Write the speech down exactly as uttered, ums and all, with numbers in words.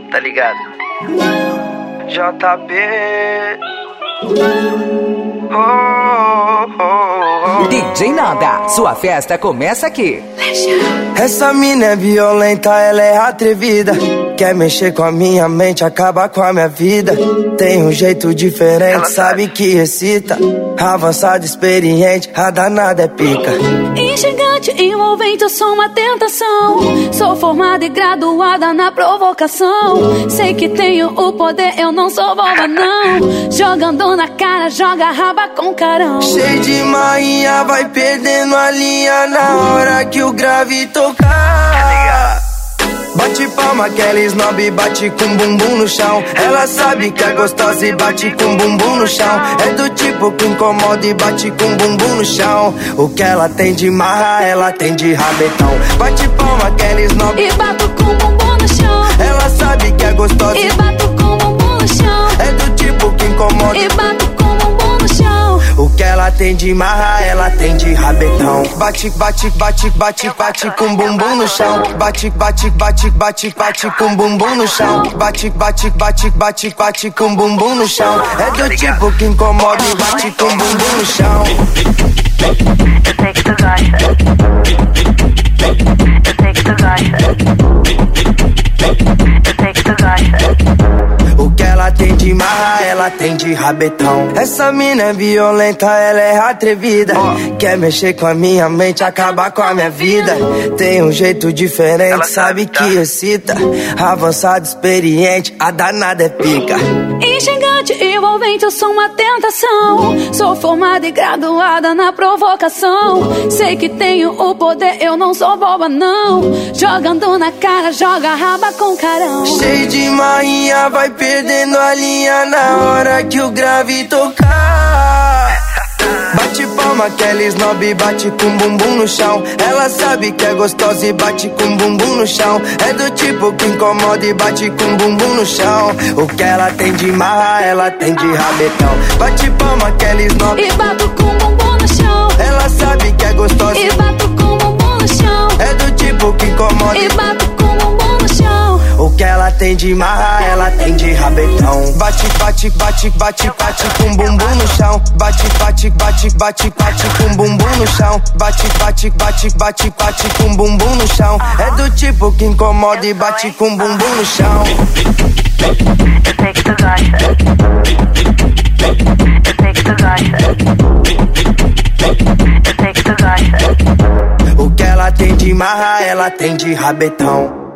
tá ligado? J B. Oh, oh, oh. D J Nanda, sua festa começa aqui. Essa mina é violenta, ela é atrevida. Quer mexer com a minha mente, acaba com a minha vida. Tem um jeito diferente, ela sabe que excita. Avançada, experiente, a danada é pica. Instigante, envolvente, eu sou uma tentação. Sou formada e graduada na provocação. Sei que tenho o poder, eu não sou boba não. Jogando na cara, joga raba com carão. Cheio de marinha, vai perdendo a linha na hora que o grave tocar. Bate palma, aquela snob bate com bumbum no chão. Ela sabe que é gostosa e bate com bumbum no chão. É do tipo que incomoda e bate com bumbum no chão. O que ela tem de marra, ela tem de rabetão. Bate palma, aquela snob e bato com bumbum no chão. Ela sabe que é gostosa e bato com bumbum no chão. É do tipo que incomoda e bato com bumbum no chão. O que ela tem de marra, ela tem de rabetão. Bate, bate, bate, bate, bate com bumbum no chão. Bate, bate, bate, bate, bate com bumbum no chão. Bate, bate, bate, bate, bate com bumbum no chão. É do tipo que incomoda e bate com bumbum no chão. Eu sei que tu gosta. Eu sei que tu gosta. Eu sei que tu gosta. O que ela tem de marra, ela tem de rabetão. Essa mina é violenta, ela é atrevida. Quer mexer com a minha mente, acabar com a minha vida. Tem um jeito diferente, sabe que excita. Avançado, experiente, a danada é pica. Instigante, envolvente, eu sou uma tentação. Sou formada e graduada na provocação. Sei que tenho o poder, eu não sou boba não. Jogando na cara, joga raba com carão. Cheio de marinha, vai perdendo a linha na hora que o grave tocar. Bate palma, aquela snob bate com bumbum no chão. Ela sabe que é gostosa e bate com bumbum no chão. É do tipo que incomoda e bate com bumbum no chão. O que ela tem de marra, ela tem de rabetão. Bate palma, aquela snob e bato com bumbum no chão. Ela sabe que é gostosa e bato com bumbum no chão. É do tipo que incomoda e bato com bumbum no chão. O que ela tem de marra, ela tem de rabetão. Bate, bate, bate, bate, bate com bumbum no chão. Bate, bate, bate, bate, bate com bumbum no chão. Bate, bate, bate, bate, bate com bumbum no chão. É do tipo que incomoda e bate com bumbum no chão. Eu sei que tu gosta. Eu sei que tu gosta. Eu sei que tu gosta. O que ela tem de marra, ela tem de rabetão.